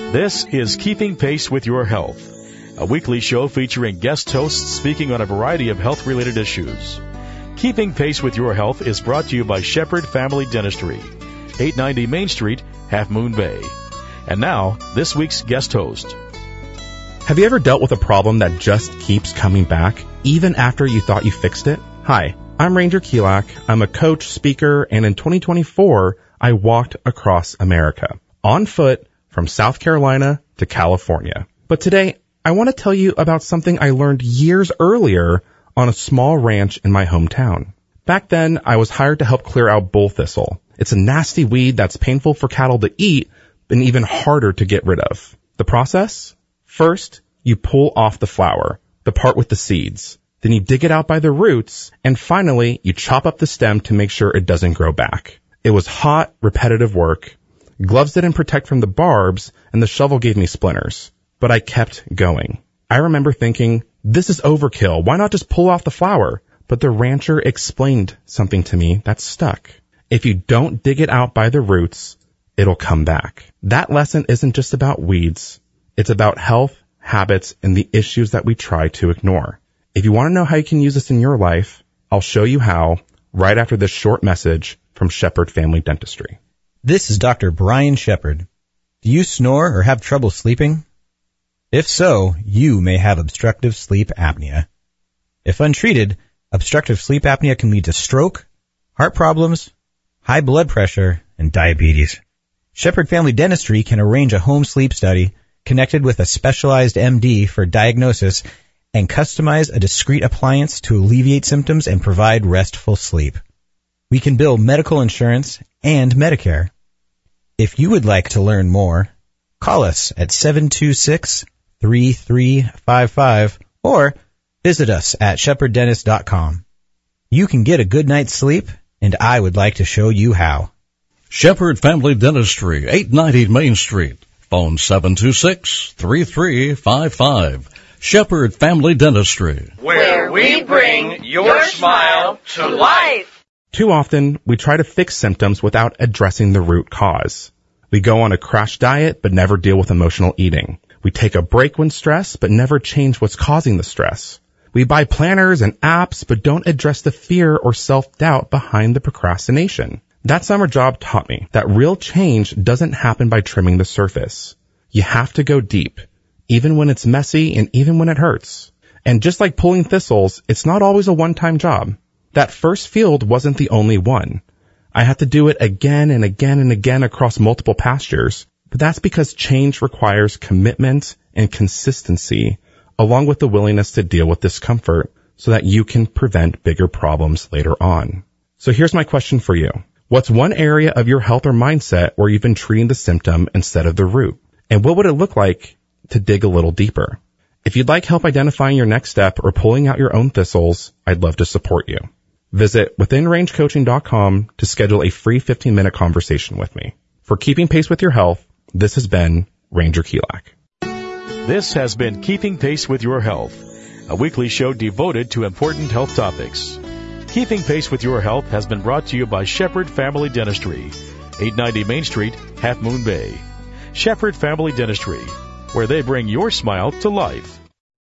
This is Keeping Pace with Your Health, a weekly show featuring guest hosts speaking on a variety of health-related issues. Keeping Pace with Your Health is brought to you by Shepherd Family Dentistry, 890 Main Street, Half Moon Bay. And now, this week's guest host. Have you ever dealt with a problem that just keeps coming back, even after you thought you fixed it? Hi, I'm Ranger Keelak. I'm a coach, speaker, and in 2024, I walked across America, on foot, from South Carolina to California. But today, I want to tell you about something I learned years earlier on a small ranch in my hometown. Back then, I was hired to help clear out bull thistle. It's a nasty weed that's painful for cattle to eat and even harder to get rid of. The process? First, you pull off the flower, the part with the seeds. Then you dig it out by the roots, and finally, you chop up the stem to make sure it doesn't grow back. It was hot, repetitive work. Gloves didn't protect from the barbs, and the shovel gave me splinters. But I kept going. I remember thinking, this is overkill. Why not just pull off the flower? But the rancher explained something to me that stuck. If you don't dig it out by the roots, it'll come back. That lesson isn't just about weeds. It's about health, habits, and the issues that we try to ignore. If you want to know how you can use this in your life, I'll show you how right after this short message from Shepherd Family Dentistry. This is Dr. Brian Shepherd. Do you snore or have trouble sleeping? If so, you may have obstructive sleep apnea. If untreated, obstructive sleep apnea can lead to stroke, heart problems, high blood pressure, and diabetes. Shepherd Family Dentistry can arrange a home sleep study connected with a specialized MD for diagnosis and customize a discrete appliance to alleviate symptoms and provide restful sleep. We can bill medical insurance and Medicare. If you would like to learn more, call us at 726-3355 or visit us at shepherddentist.com. You can get a good night's sleep, and I would like to show you how. Shepherd Family Dentistry, 890 Main Street. Phone 726-3355. Shepherd Family Dentistry, where we bring your smile to life. Too often, we try to fix symptoms without addressing the root cause. We go on a crash diet, but never deal with emotional eating. We take a break when stressed, but never change what's causing the stress. We buy planners and apps, but don't address the fear or self-doubt behind the procrastination. That summer job taught me that real change doesn't happen by trimming the surface. You have to go deep, even when it's messy and even when it hurts. And just like pulling thistles, it's not always a one-time job. That first field wasn't the only one. I had to do it again and again and again across multiple pastures. But that's because change requires commitment and consistency, along with the willingness to deal with discomfort so that you can prevent bigger problems later on. So here's my question for you. What's one area of your health or mindset where you've been treating the symptom instead of the root? And what would it look like to dig a little deeper? If you'd like help identifying your next step or pulling out your own thistles, I'd love to support you. Visit withinrangecoaching.com to schedule a free 15-minute conversation with me. For Keeping Pace with Your Health, this has been Ranger Keelak. This has been Keeping Pace with Your Health, a weekly show devoted to important health topics. Keeping Pace with Your Health has been brought to you by Shepherd Family Dentistry, 890 Main Street, Half Moon Bay. Shepherd Family Dentistry, where they bring your smile to life.